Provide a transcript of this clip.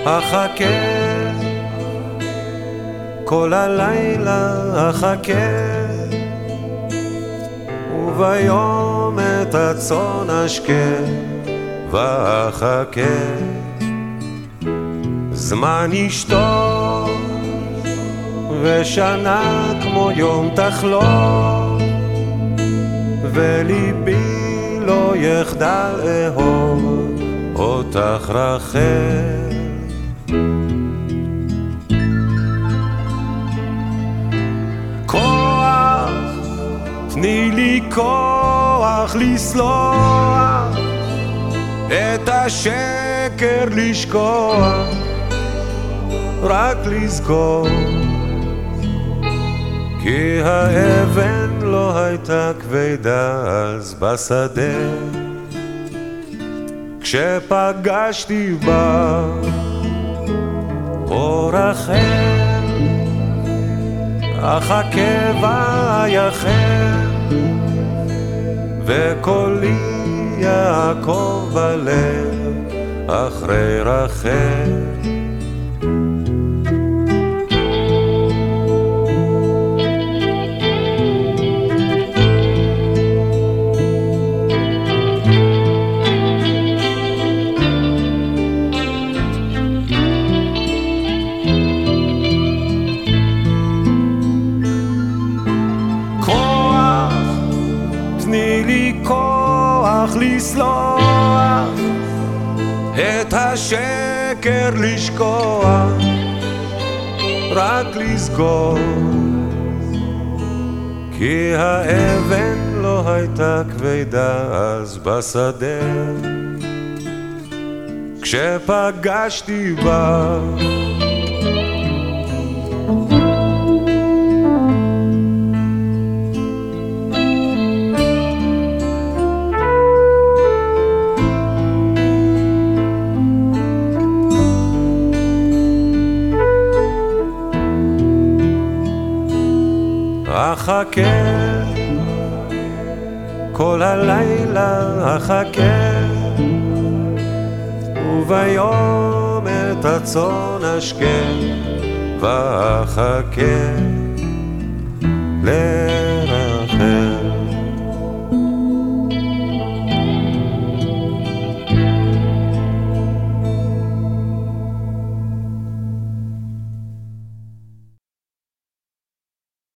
אחכה כל הלילה, אחכה וביום את הצאן אשקה ואחכה. זמן ישתוק ושנה כמו יום תחלוף, וליבי לא יחדל אהוב אותך רחל. כוח, תני לי כוח לסלוח, את השקר לשכוח, רק לזכור, כי האבן לא הייתה כבדה אז בשדה, כשפגשתי בה אור אחר. אחכה ויחל וקולי יעקב בלב אחרי רחל. תני לי כוח לסלוח, את השקר לשכוח, רק לזכור, כי האבן לא הייתה כבדה אז בשדה, כשפגשתי בה אחכה כל הלילה, אחכה וביום את הצאן אשקה ואחכה